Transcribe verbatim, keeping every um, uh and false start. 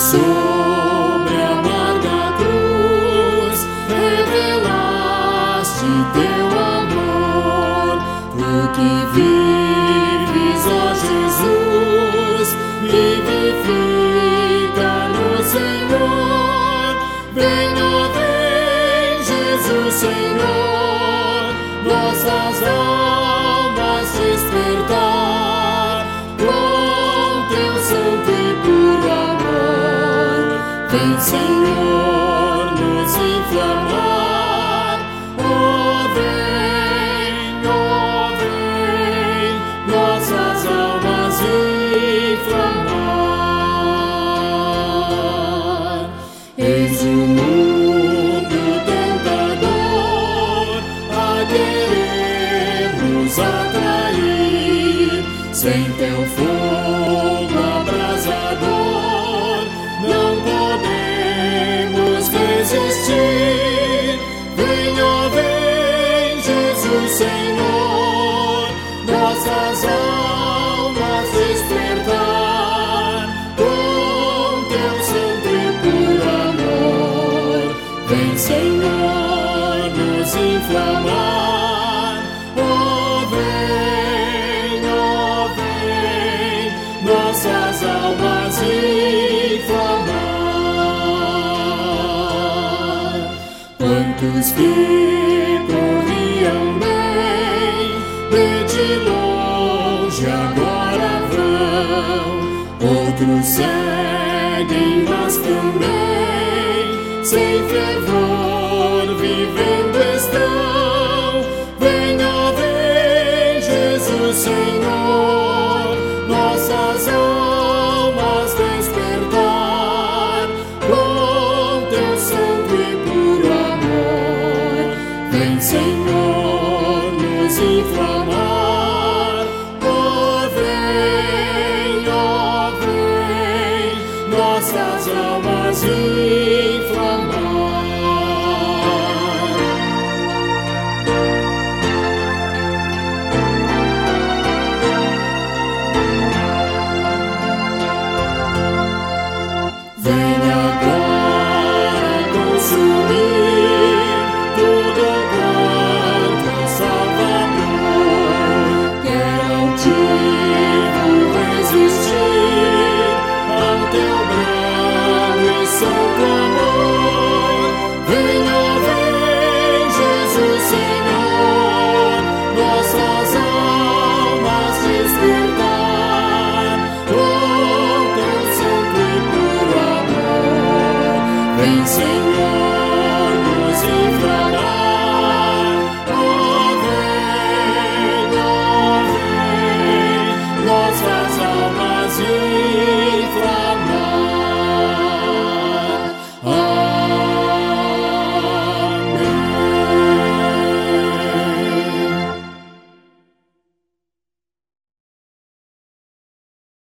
sobre a amarga cruz, revelaste teu amor. Tu que vives, ó Jesus, vivifica no Senhor. Vem, ó vem, Jesus Senhor, nossas almas despertar com teu santo e puro amor. Vem, Senhor, nos inflamar. Ó vem, ó vem, nossas almas inflamar. Eis o mundo tentador a querer nos atrair. Sem teu fogo abrasador não podemos resistir. Vem, ó vem, Jesus Senhor, nossas almas despertar com teu santo e puro amor. Vem, Senhor, nos inflamar. Ó vem, ó vem, nossas almas inflamar. Quantos que corriam bem, de de longe agora vão. Outros seguem, mas também sem fervor vivendo estão. Vem, ó vem, Jesus Senhor, nossas almas despertar com teu santo e puro amor. Vem, Senhor, nos inflamar. Ó vem, ó vem, nossas almas inflamar. Vem agora consumir tudo quanto é Salvador. Quer altivo resistir ao teu brando e santo amor. Vem, ó vem, Jesus Senhor, nossas almas despertar com teu santo e puro amor. Vem, Senhor.